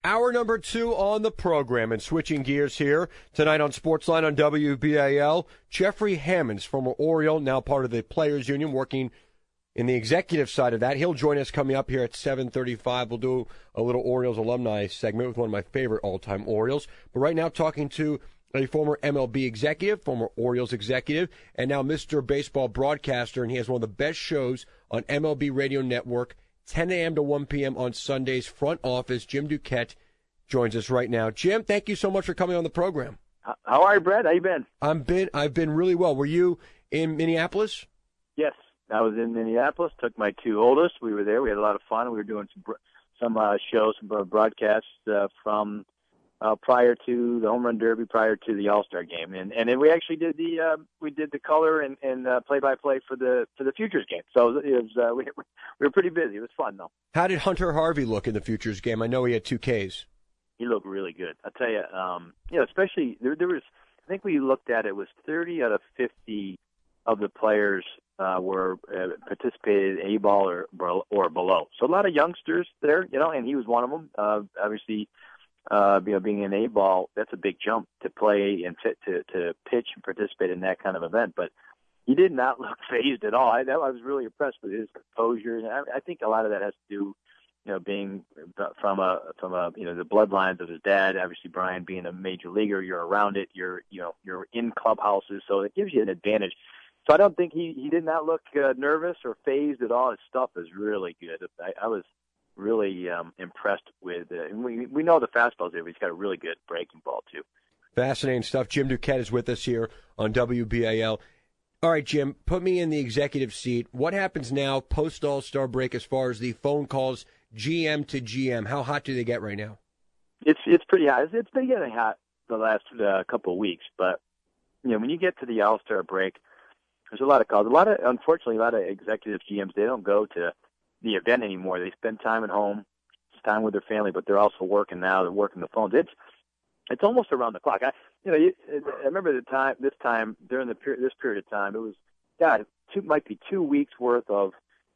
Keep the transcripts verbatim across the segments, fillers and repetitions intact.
Hour number two on the program, and switching gears here tonight on Sportsline on W B A L. Jeffrey Hammonds, former Oriole, now part of the Players Union, working in the executive side of that. He'll join us coming up here at seven thirty-five. We'll do a little Orioles alumni segment with one of my favorite all-time Orioles. But right now, talking to a former M L B executive, former Orioles executive, and now Mister Baseball broadcaster, and he has one of the best shows on M L B Radio Network, ten a.m. to one p.m. on Sundays. Front office, Jim Duquette joins us right now. Jim, thank you so much for coming on the program. How are you, Brett? How you been? I'm been I've been really well. Were you in Minneapolis? Yes, I was in Minneapolis. Took my two oldest. We were there. We had a lot of fun. We were doing some some uh, shows, some broadcasts uh, from uh, prior to the Home Run Derby, prior to the All-Star game, and and then we actually did the uh, we did the color and, and uh, play-by-play for the for the Futures game. So it was uh, we we were pretty busy. It was fun though. How did Hunter Harvey look in the Futures game? I know he had two Ks. He looked really good. I'll tell you, um, you know, especially there, there was. I think we looked at it was thirty out of fifty of the players uh, were uh, participated A ball or or below. So a lot of youngsters there, you know, and he was one of them. Uh, obviously. Uh, you know, being an A ball, that's a big jump to play and fit to, to pitch and participate in that kind of event. But he did not look phased at all. I, I was really impressed with his composure, and I, I think a lot of that has to do, you know, being from a from a you know the bloodlines of his dad. Obviously, Brian being a major leaguer, you're around it. You're you know you're in clubhouses, so it gives you an advantage. So I don't think he he did not look uh, nervous or phased at all. His stuff is really good. I, I was. really um, impressed with uh, and we we know the fastball's there, but he's got a really good breaking ball too. Fascinating stuff. Jim Duquette is with us here on W B A L. All right, Jim, put me in the executive seat. What happens now post All-Star break as far as the phone calls G M to G M? How hot do they get right now? It's it's pretty hot. It's been getting hot the last uh, couple of weeks, but you know when you get to the All-Star break, there's a lot of calls. A lot of unfortunately a lot of executive G Ms, they don't go to the event anymore. They spend time at home, time with their family, but they're also working now. They're working the phones. It's it's almost around the clock. I you know you, I remember the time this time during the period this period of time it was God two might be two weeks worth of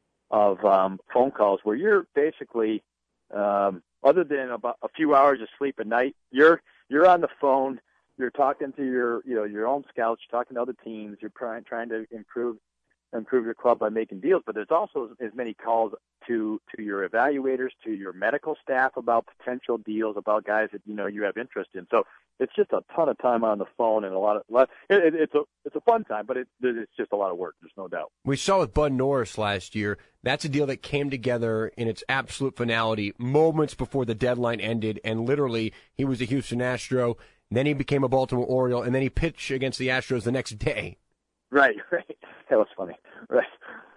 of um, phone calls where you're basically um, other than about a few hours of sleep at night, you're you're on the phone. You're talking to your you know your own scouts. You're talking to other teams. You're trying trying to improve. improve your club by making deals, but there's also as many calls to to your evaluators, to your medical staff about potential deals, about guys that you know you have interest in. So it's just a ton of time on the phone and a lot of lot, it, it, it's a it's a fun time, but it, it's just a lot of work. There's no doubt. We saw with Bud Norris last year. That's a deal that came together in its absolute finality moments before the deadline ended, and literally he was a Houston Astro, then he became a Baltimore Oriole, and then he pitched against the Astros the next day. Right, right. That was funny. Right.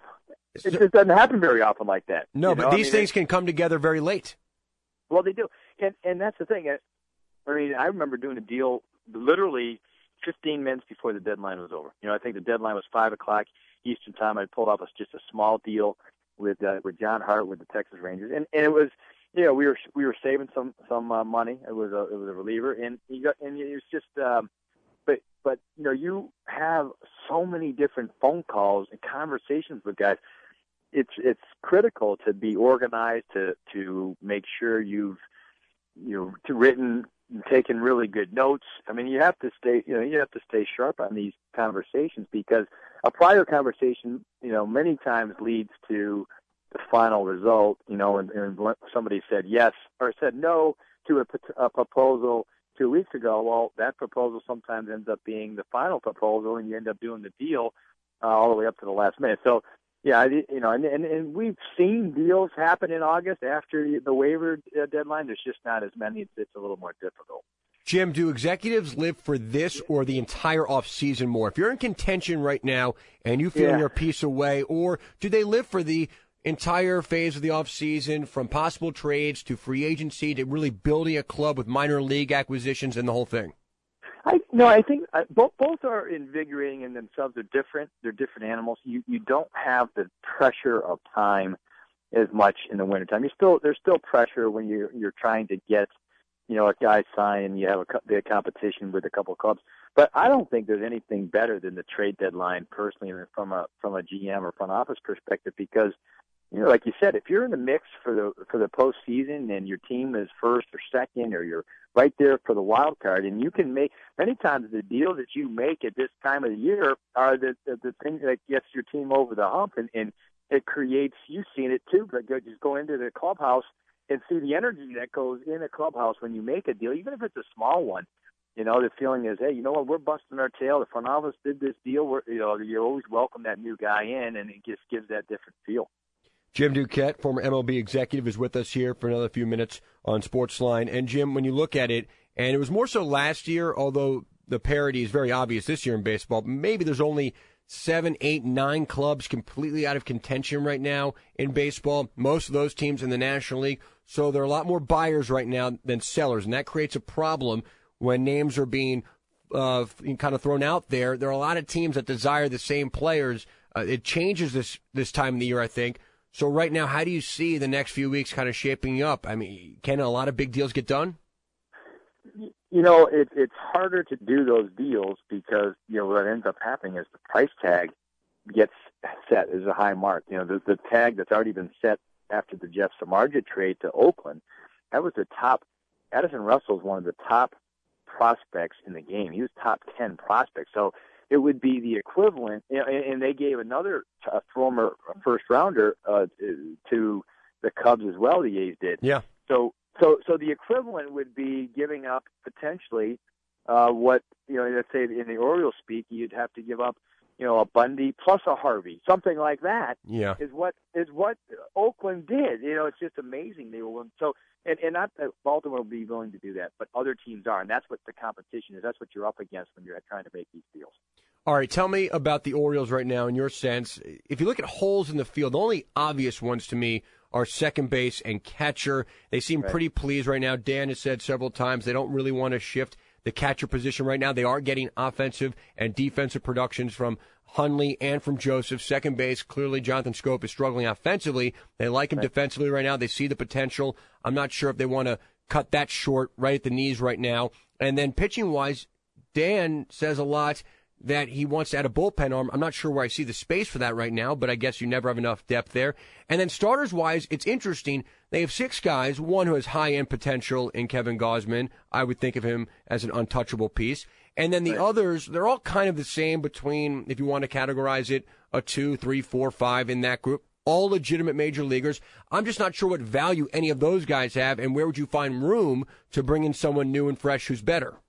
It just doesn't happen very often like that. No, but know? these I mean, things can come together very late. Well, they do. And and that's the thing. I mean, I remember doing a deal literally fifteen minutes before the deadline was over. You know, I think the deadline was five o'clock Eastern time. I pulled off just a small deal with uh, with John Hart with the Texas Rangers. And, and it was, you know, we were we were saving some some uh, money. It was a it was a reliever. And, he got, and it was just um, – But, but you know, you have so many different phone calls and conversations with guys. It's it's critical to be organized, to to make sure you've you know written, taken really good notes. I mean, you have to stay you know you have to stay sharp on these conversations because a prior conversation, you know, many times leads to the final result. You know, and, and somebody said yes or said no to a, a proposal two weeks ago. Well, that proposal sometimes ends up being the final proposal, and you end up doing the deal uh, all the way up to the last minute. So, yeah, you know, and, and, and we've seen deals happen in August after the waiver deadline. There's just not as many. It's, it's a little more difficult. Jim, do executives live for this or the entire offseason more? If you're in contention right now and you feel yeah. your piece away, or do they live for the entire phase of the offseason, from possible trades to free agency to really building a club with minor league acquisitions and the whole thing? I no, I think uh, both both are invigorating in themselves. They're different. They're different animals. You you don't have the pressure of time as much in the wintertime. You still there's still pressure when you're you're trying to get you know a guy signed and you have a big competition with a couple of clubs. But I don't think there's anything better than the trade deadline personally from a from a G M or front office perspective because you know, like you said, if you're in the mix for the for the postseason and your team is first or second, or you're right there for the wild card, and you can make many times the deals that you make at this time of the year are the the, the things that gets your team over the hump, and, and it creates. You've seen it too, but just go into the clubhouse and see the energy that goes in a clubhouse when you make a deal, even if it's a small one. You know, the feeling is, hey, you know what, we're busting our tail. The front office did this deal. We're, you know, you always welcome that new guy in, and it just gives that different feel. Jim Duquette, former M L B executive, is with us here for another few minutes on Sportsline. And, Jim, when you look at it, and it was more so last year, although the parity is very obvious this year in baseball, maybe there's only seven, eight, nine clubs completely out of contention right now in baseball. Most of those teams in the National League. So there are a lot more buyers right now than sellers, and that creates a problem when names are being uh, kind of thrown out there. There are a lot of teams that desire the same players. Uh, it changes this, this time of the year, I think. So right now, how do you see the next few weeks kind of shaping up? I mean, can a lot of big deals get done? You know, it, it's harder to do those deals because, you know, what ends up happening is the price tag gets set as a high mark. You know, the, the tag that's already been set after the Jeff Samardzija trade to Oakland, that was the top. Addison Russell is one of the top prospects in the game. He was top ten prospects. So it would be the equivalent, you know, and, and they gave another uh, former first rounder uh, to the Cubs as well. The A's did. Yeah. So, so, so the equivalent would be giving up potentially uh, what, you know, let's say in the Orioles speak, you'd have to give up, you know, a Bundy plus a Harvey, something like that. Yeah. Is what is what Oakland did. You know, it's just amazing they were willing. So, and, and not that Baltimore will be willing to do that, but other teams are, and that's what the competition is. That's what you're up against when you're trying to make these deals. All right, tell me about the Orioles right now in your sense. If you look at holes in the field, the only obvious ones to me are second base and catcher. They seem right. pretty pleased right now. Dan has said several times they don't really want to shift the catcher position right now. They are getting offensive and defensive productions from Hundley and from Joseph. Second base, clearly Jonathan Schoop is struggling offensively. They like him right. defensively right now. They see the potential. I'm not sure if they want to cut that short right at the knees right now. And then pitching-wise, Dan says a lot that he wants to add a bullpen arm. I'm not sure where I see the space for that right now, but I guess you never have enough depth there. And then starters-wise, it's interesting. They have six guys, one who has high-end potential in Kevin Gausman. I would think of him as an untouchable piece. And then the right. others, they're all kind of the same between, if you want to categorize it, a two, three, four, five in that group. All legitimate major leaguers. I'm just not sure what value any of those guys have, and where would you find room to bring in someone new and fresh who's better?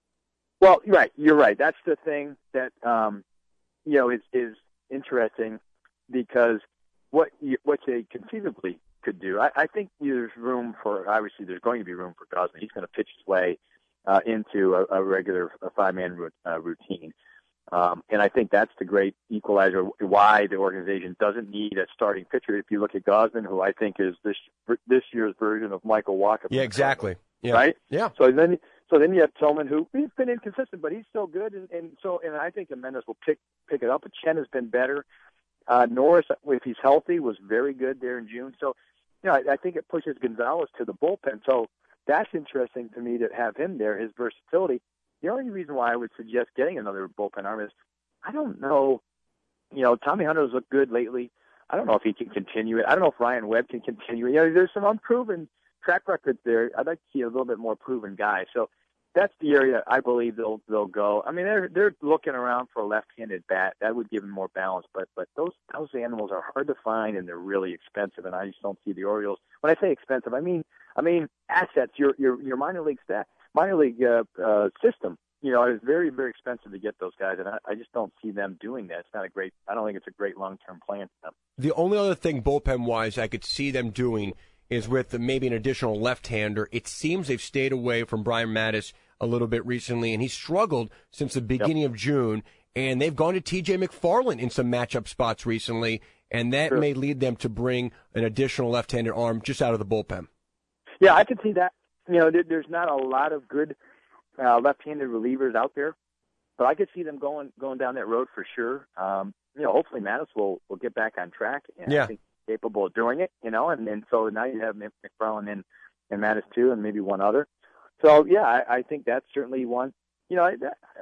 Well, you're right. You're right. That's the thing that um, you know is is interesting because what you, what they conceivably could do. I, I think there's room for. Obviously, there's going to be room for Gausman. He's going to pitch his way uh, into a, a regular a five-man uh, routine, um, and I think that's the great equalizer. Why the organization doesn't need a starting pitcher. If you look at Gausman, who I think is this this year's version of Michael Wacha. Yeah, exactly. Yeah. Right. Yeah. So then. So then you have Tillman, who he's been inconsistent, but he's still good, and, and so and I think Jimenez will pick pick it up. But Chen has been better. Uh, Norris, if he's healthy, was very good there in June. So, you know, I, I think it pushes Gonzalez to the bullpen. So that's interesting to me to have him there. His versatility. The only reason why I would suggest getting another bullpen arm is I don't know. You know, Tommy Hunter's looked good lately. I don't know if he can continue it. I don't know if Ryan Webb can continue it. You know, there's some unproven track records there. I'd like to see a little bit more proven guy. So. That's the area I believe they'll they'll go. I mean, they're they're looking around for a left-handed bat. That would give them more balance. But but those those animals are hard to find and they're really expensive. And I just don't see the Orioles. When I say expensive, I mean I mean assets. Your your your minor league stat, minor league uh, uh, system. You know, it's very very expensive to get those guys, and I, I just don't see them doing that. It's not a great. I don't think it's a great long-term plan for them. The only other thing bullpen-wise I could see them doing is with maybe an additional left-hander. It seems they've stayed away from Brian Mattis a little bit recently, and he's struggled since the beginning yep. of June, and they've gone to T J McFarland in some matchup spots recently, and that sure. may lead them to bring an additional left-handed arm just out of the bullpen. Yeah, I can see that. You know, there's not a lot of good uh, left-handed relievers out there, but I could see them going going down that road for sure. Um, you know, hopefully Mattis will, will get back on track, and yeah. I think he's capable of doing it, you know, and, and so now you have McFarland and, and Mattis too, and maybe one other. So, yeah, I, I think that's certainly one. You know, I,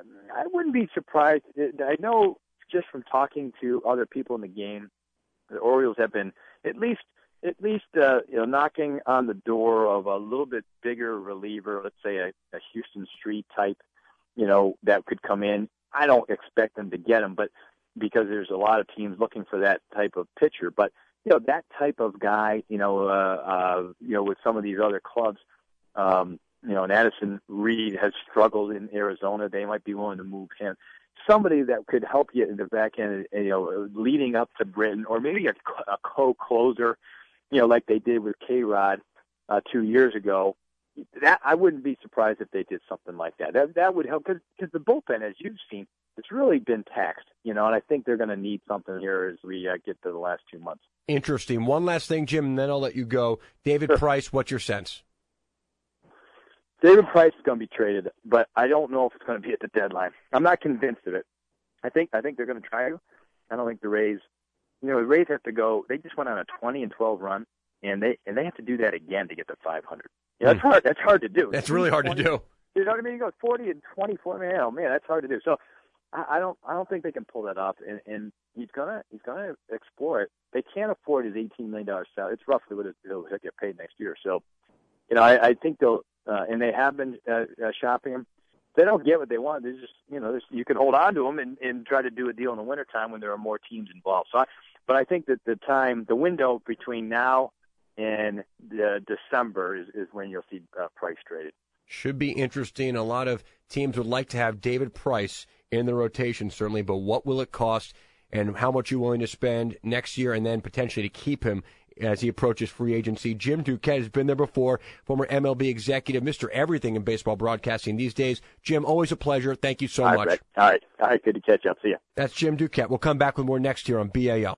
I wouldn't be surprised. I know just from talking to other people in the game, the Orioles have been at least at least uh, you know knocking on the door of a little bit bigger reliever, let's say a, a Houston Street type, you know, that could come in. I don't expect them to get him, but because there's a lot of teams looking for that type of pitcher, but you know that type of guy, you know, uh, uh, you know, with some of these other clubs, um, you know, and Addison Reed has struggled in Arizona. They might be willing to move him. Somebody that could help you in the back end, you know, leading up to Britton, or maybe a, a co-closer, you know, like they did with K-Rod uh, two years ago. That I wouldn't be surprised if they did something like that. That that would help because the bullpen, as you've seen, it's really been taxed, you know, and I think they're going to need something here as we uh, get to the last two months. Interesting. One last thing, Jim, and then I'll let you go. David Sure. Price, what's your sense? David Price is going to be traded, but I don't know if it's going to be at the deadline. I'm not convinced of it. I think I think they're going to try to. I don't think the Rays, you know, the Rays have to go. They just went on a twenty and twelve run, and they and they have to do that again to get to five hundred. You know, that's hard. That's hard to do. That's really hard to do. You know what I mean? You go forty and twenty-four. Man, oh man, that's hard to do. So I, I don't I don't think they can pull that off. And, and he's gonna he's gonna explore it. They can't afford his eighteen million dollars salary. It's roughly what he'll get paid next year. So, you know, I, I think they'll. Uh, and they have been uh, uh, shopping him. They don't get what they want. They just, you know, you can hold on to them and, and try to do a deal in the wintertime when there are more teams involved. So, I, but I think that the time, the window between now and uh, December is, is when you'll see uh, Price traded. Should be interesting. A lot of teams would like to have David Price in the rotation, certainly, but what will it cost and how much you're willing to spend next year and then potentially to keep him as he approaches free agency. Jim Duquette has been there before, former M L B executive, Mister Everything in baseball broadcasting these days. Jim, always a pleasure. Thank you so All right, much. Brett. All right. All right. Good to catch up. See you. That's Jim Duquette. We'll come back with more next year on B A L.